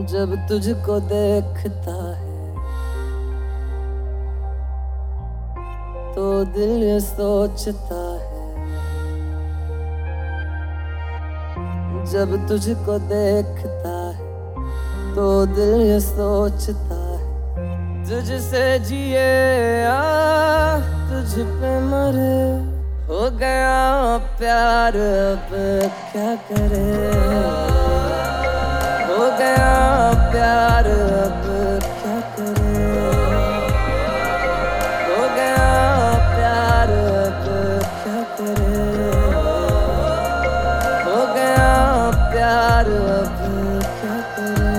जब तुझको देखता है तो दिल ये सोचता है, जब तुझको देखता है तो दिल ये सोचता है, तुझसे जिए या तुझ पे मरे, हो गया प्यार अब क्या करे, हो गया प्यार अब क्या करे, हो गया प्यार अब क्या करे, हो गया प्यार अब क्या करे।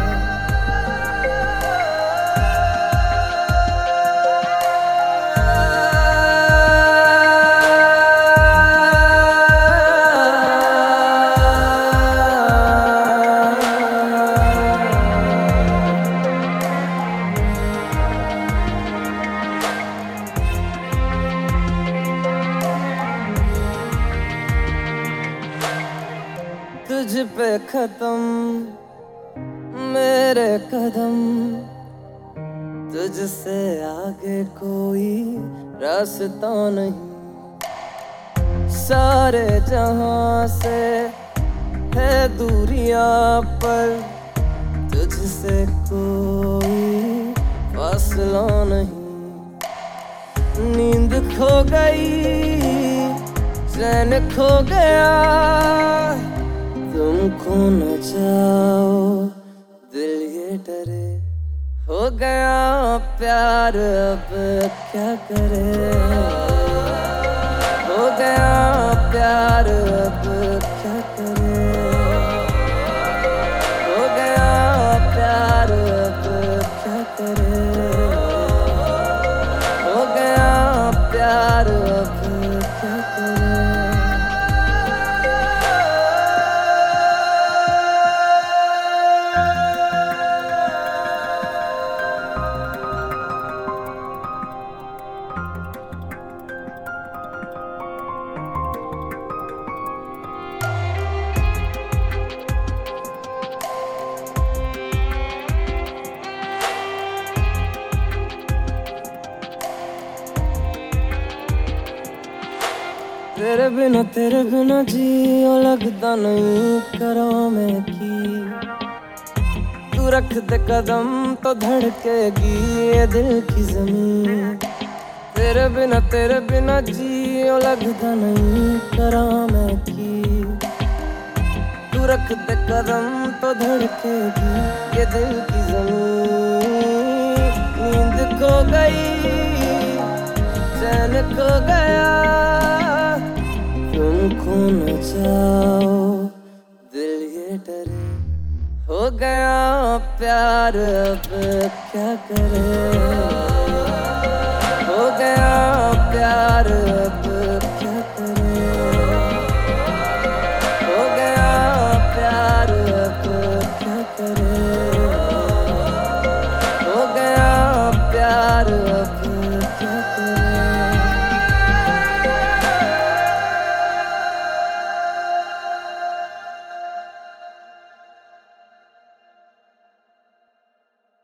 तुझ पे खत्म मेरे कदम, तुझसे आगे कोई रास्ता नहीं, सारे जहां से है दूरियां पर तुझसे कोई फासला नहीं, नींद खो गई चैन खो गया, तुम खो न जाओ दिल ये डरे, हो गया प्यार अब क्या करे, हो गया प्यार अब क्या करे, हो गया प्यार अब क्या करे, हो गया प्यार अब क्या करे। तेरे बिना जियो लगता नहीं करो मैं की, तू रख दे कदम तो धड़केगी ये दिल की जमीन, तेरे बिना जियो लगता नहीं करो मैं की, तू रख दे कदम तो धड़केगी ये दिल की जमीन, नींद खो गई चैन खो गया, तुम खो न जाओ दिल ये डरे, हो गया प्यार अब क्या करे।